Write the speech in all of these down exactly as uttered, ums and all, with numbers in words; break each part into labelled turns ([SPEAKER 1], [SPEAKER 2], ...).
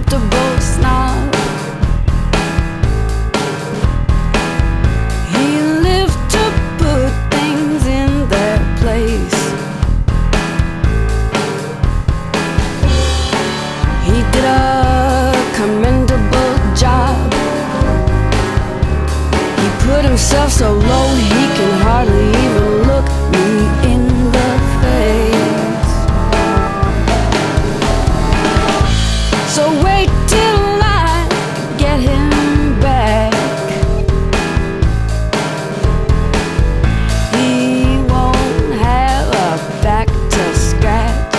[SPEAKER 1] commendable snob. He lived to put things in their place. He did a commendable job. He put himself so low he can hardly even look me in the face. So wait till I get him back. He won't have a back to scratch.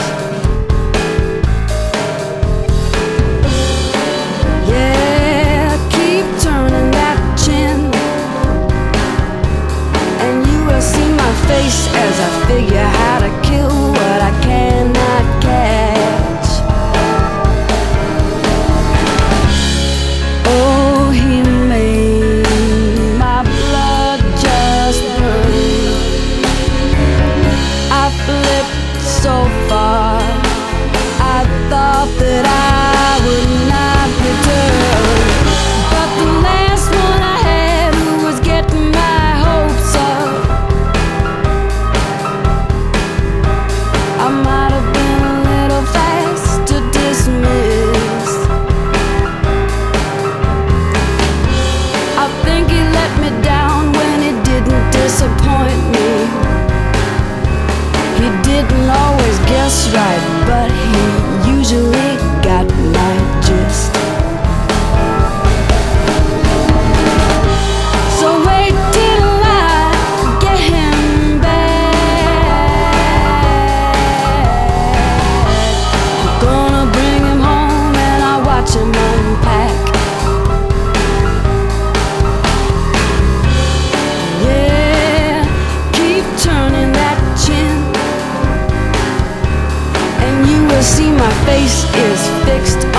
[SPEAKER 1] Yeah, keep turning that chin, and you will see my face as I figure how to kill what I cannot catch. Oh, he made my blood just burn. I flipped so far, I thought that I would not return. But the last one I had who was getting my hopes up, I might have been a little fast to dismiss. I think he let me down when he didn't disappoint me. He didn't always guess right, but he usually got my gist. So wait till I get him back. I'm gonna bring him home and I'll watch him unpack. Yeah, keep turning that chin, and you will see my face is fixed